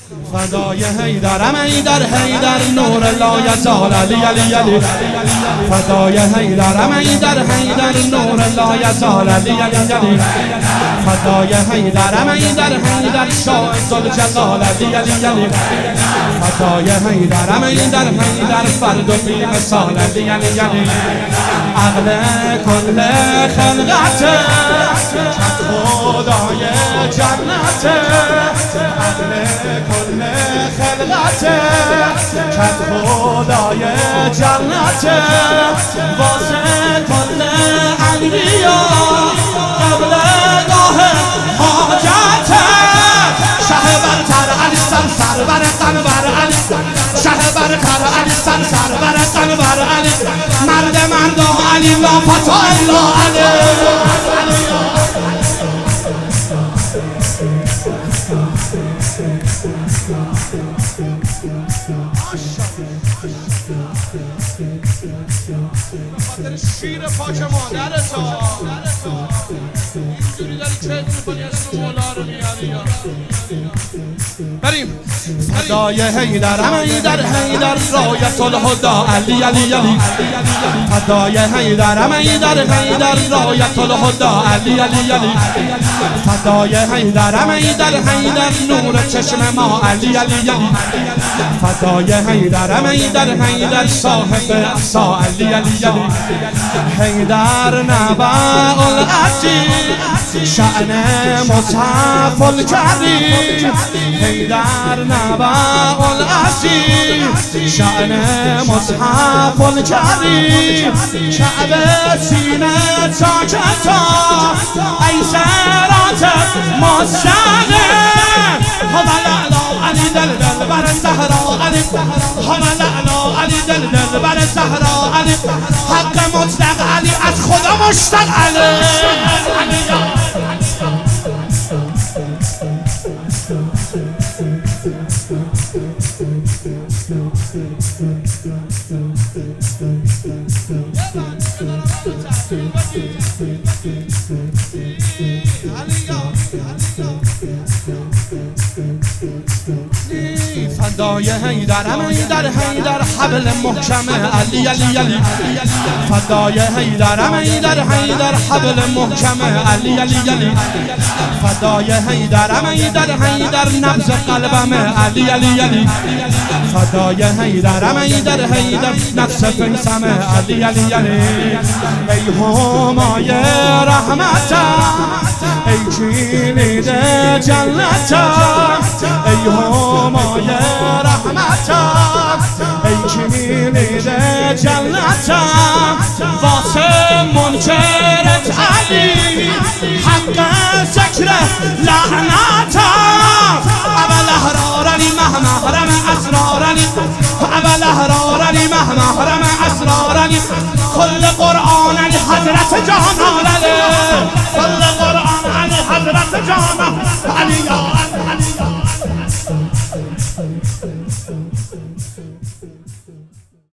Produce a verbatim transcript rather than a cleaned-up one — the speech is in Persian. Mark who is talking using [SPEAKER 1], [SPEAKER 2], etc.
[SPEAKER 1] فدای حیدرم حیدر حیدر نور لا یزال علی علی علی فدای حیدرم حیدر حیدر نور لا یزال علی علی علی فدای حیدرم حیدر حیدر شاه ذوالجلال علی علی علی فدای حیدرم حیدر حیدر فرد و بی مثال علی علی علی عقل کل خلقت خدای جنت عقل کل خلقت کت خدای جنت واسه کل انبیا قبل گاه حاجت شه برتر علی سر سر بر قنبر علی شه برتر علی سر سر بر قنبر علی مرد مردا علی لا فتا الا علی خاطر شیر پاک مادرتا اینجوری داری چه میکنی اسم مولا رو میاری بریم فدای حیدرم حیدر حیدر رایت الهدا علی علی علی فدای حیدرم حیدر حیدر رایت الهدا علی علی علی فدای حیدرم حیدر حیدر نور چشم ما علی علی علی فدای حیدرم حیدر حیدر صاحب عصا علی علی علی حیدر نبع العزیز شأن مصحف الکریم حیدر نبع العزیز شأن مصحف الکریم کعبه سینه ساکتا ای سرات مستقیم حمل علی دل دل بر زهرا علی حمل علی دل دل بر زهرا علی حق مطلق علی از خدا مشتاق علی فدای حیدرم حیدر حیدر حبل محکم علی علی علی فدای حیدرم حیدر حیدر حبل محکم علی علی علی فدای حیدرم حیدر حیدر نبض قلبم علی علی علی فدای حیدرم حیدر حیدر نفس فیسم علی علی علی ای همای رحمت ای کلید جنت ای همای رحمت ای کلید جنت واسه منکرت علی حق ذکر لعنت اول احرارنی محرم اسرارنی اول احرارنی محرم اسرارنی کل قرآن حضرت جان علی کل قرآن حضرت جان